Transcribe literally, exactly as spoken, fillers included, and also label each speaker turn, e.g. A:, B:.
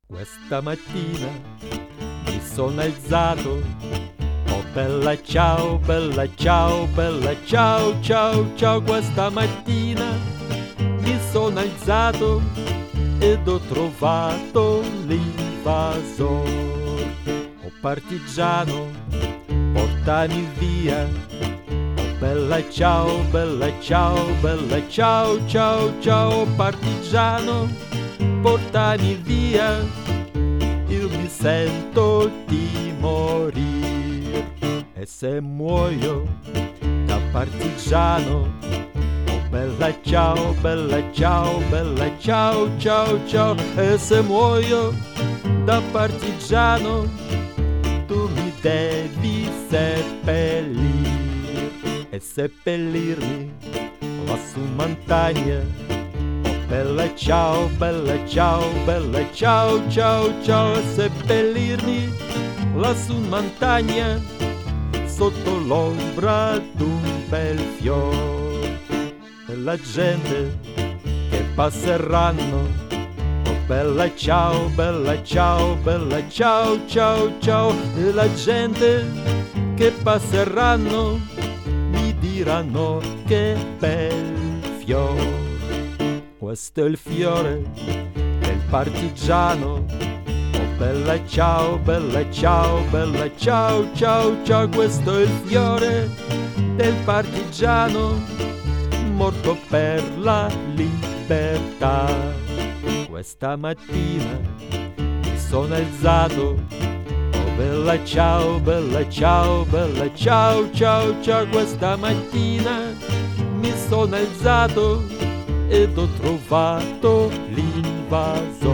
A: Questa mattina mi sono alzato, oh bella ciao, bella ciao, bella ciao, ciao, ciao. Questa mattina mi sono alzato ed ho trovato l'invasor. Oh partigiano, portami via, oh bella ciao, bella ciao, bella ciao, ciao, ciao. Partigiano, portami via, io mi sento di morir. E se muoio da partigiano, oh bella ciao, bella ciao, bella ciao, ciao, ciao. E se muoio da partigiano, tu mi devi seppellir. E seppellirmi lassù in montagna, bella ciao, bella ciao, bella ciao, ciao, ciao. E seppellirmi lassù in montagna, sotto l'ombra d'un bel fior. E la gente che passeranno, oh bella ciao, bella ciao, bella ciao, ciao, ciao. E la gente che passeranno mi diranno che bel fior. Questo è il fiore del partigiano, oh bella ciao, bella ciao, bella ciao, ciao, ciao. Questo è il fiore del partigiano, morto per la libertà. Questa mattina mi sono alzato, oh bella ciao, bella ciao, bella ciao, ciao, ciao. Questa mattina mi sono alzato ed ho trovato l'invasor.